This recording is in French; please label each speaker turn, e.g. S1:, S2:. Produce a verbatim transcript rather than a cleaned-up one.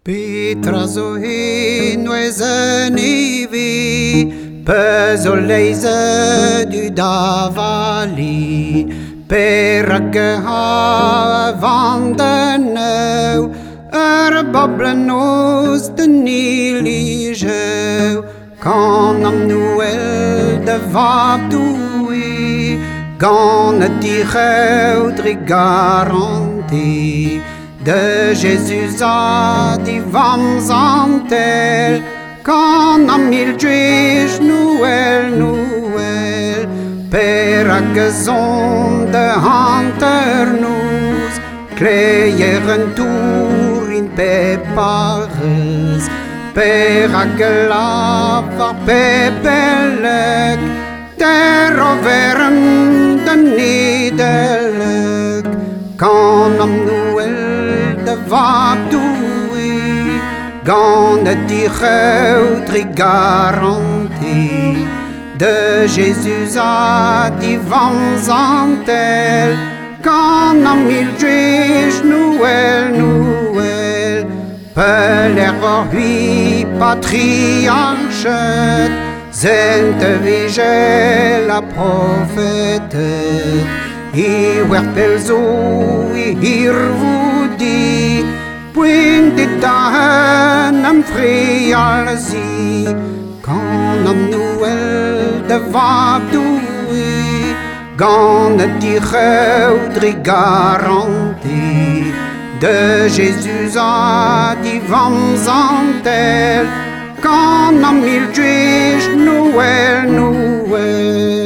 S1: Petra zo hin wezen ivi, pezolleize du davali, perage ha van de nou, er babbelen nos de nilige, kan am Noël de vab doei, gan het die goudri garantie. De Jésus a die vams an tel, kan am mil dweech Noël, Noël, per a gezond de hanter nous, kreieren toer in pepares, per a gelaf pepelek, ter overen de nederlijk, kan am Noël de vab doei, gan het die goudri garantie. De Jésus a die vams an tel, kan am mil dweech Noël, Noël, peler war hui patriarchet, zente vigel a profetet, i werpel zo i hirvudi, pointit dagen am frialzi, kan am Noël de vab doei, gan het die goudri garantie. De Jésus a die vams an tel, kan am mil dweech Noël, Noël.